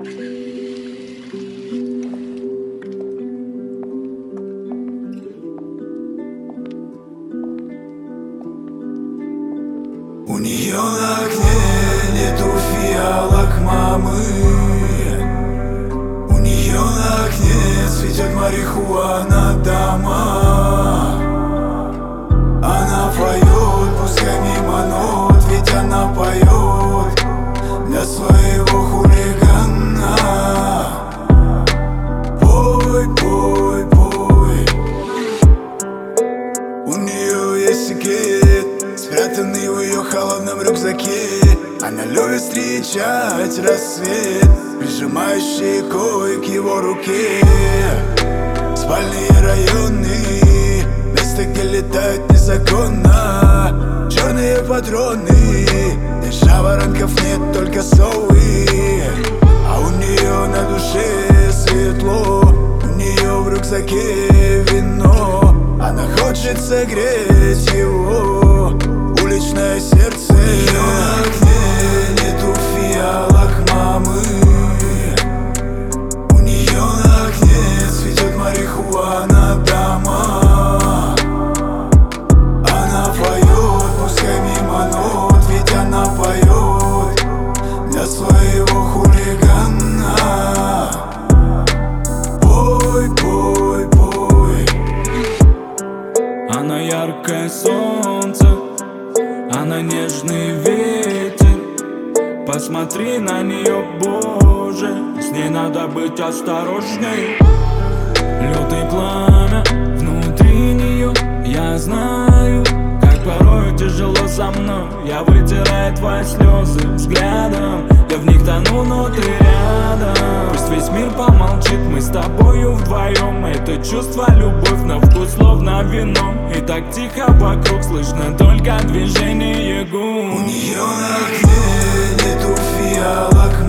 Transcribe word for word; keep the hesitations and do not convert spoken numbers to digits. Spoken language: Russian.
У нее на окне нету фиалок мамы. У нее на окне цветет марихуана дома. Она поет, пускай мимо нот, ведь она поет для своего хулигана. Пой, пой, пой. У нее есть секрет, спрятанный в ее холодном рюкзаке. Она любит встречать рассвет, прижимая щекой к его руке. Спальные районы, место, где летают незаконно черные патроны. Здесь жаворонков нет, только совы. А у нее на душе светло, у нее в рюкзаке вино. Она хочет согреть его уличное сердце. У нее на окне нету фиалок мамы. У нее на окне цветет марихуана дома. Она поет, пускай мимо нот, ведь она поет для своего хулигана. Пой, пой, пой. Она яркое солнце, она нежный ветер. Посмотри на нее, Боже, с ней надо быть осторожней. Лютый пламя внутри нее, я знаю, как порой тяжело со мной. Я вытираю твои слезы взглядом, я в них тону, но ты рядом. Пусть весь мир помолчит, мы с тобою вдвоем. Это чувство, любовь на вкус, словно вино. И так тихо вокруг, слышно только движение губ. У нее на окне нету фиалок